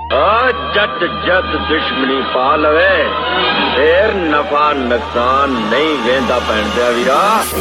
जट जट दुश्मनी पा लवे फिर नफा नुकसान नहीं वेंदा पैंदा वीरा।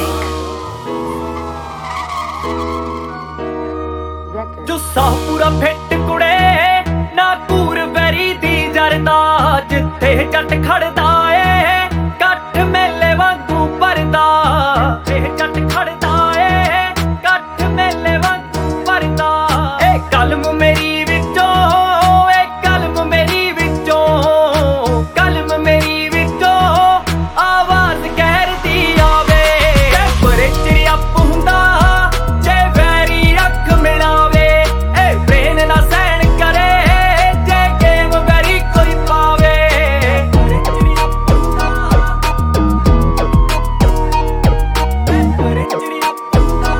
जुस्सा पूरा फिट कुड़े ना कूर बैरी दी जरदा जिथे जट खड़दा ए कठ मेले वांगू भरदा जे जट खड़दा ए कठ मेले वांगू भरदा। ए कलम मेरी विचों ए कलम मेरी विचों कलम मेरी विचों आवाज कहर दी आवे बरे चिड़िया पुंदा जे वैरी अख मिलावे ए ब्रेन ना सहन करे जे गेम वैरी कोई पावे। बरे चिड़िया पुंदा बरे चिड़िया पुंदा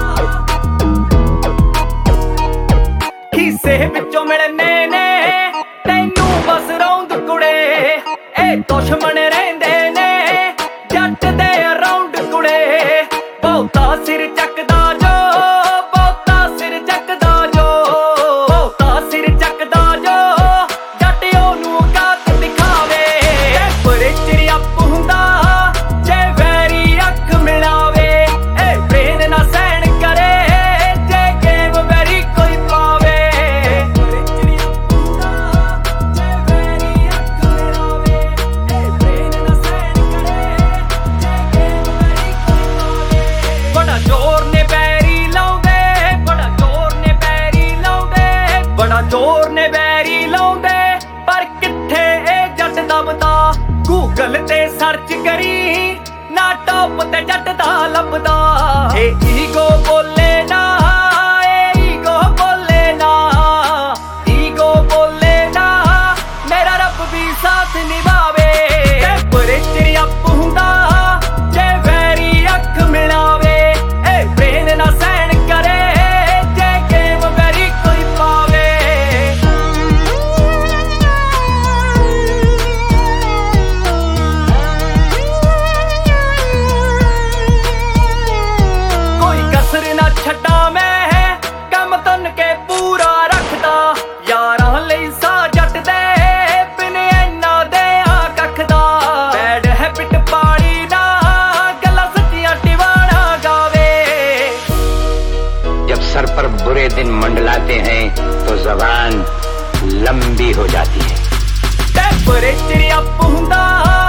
खीसे विचों मिलने ने तैनू बस रौंद कुड़े ए दुश्मन रहिंदे ने जट दे अराउंड कुड़े बहुता सिर चकदा जो बहुता सिर चकदा जो बहुता सिर चकदा जो जट ओनू गात दिखावे बड़े चिड़िया पुंदा जे वैरी अख मिलावे ए ब्रेन ना सहन करे जे गेम वैरी कोई पावे। बड़े चिड़िया पुंदा जे वैरी अख मिलावे ए ब्रेन ना सहन करे जे गेम वैरी कोई पावे। बड़ा जोर ने बैरी लाउंदे बड़ा जोर ने बैरी लाउंदे बड़ा जोर ने बैरी लाउंदे पर किथे ए जट दबदा गूगल ते सर्च करी ना टॉप ते जट दा लभदा। ए ईगो बोले ना ए ईगो बोले ना ईगो बोले ना मेरा रब भी साथ निभावे बड़े चिड़िया पुंदा जे वैरी अख मिलावे ए ब्रेन ना सहन करे जे गेम वैरी कोई पावे। कोई कसर ना छड्डा मैं कम तन के पूरा रखदा यारां लई सा जट दे बिन इन्ना दे आ कखदा। बैड हैबिट पाड़ी ना गल्लां सच्चियां टिवाणा गावे। जब सर पर बुरे दिन मंडलाते हैं तो जबान लंबी हो जाती है। बड़े चिड़िया पुंदा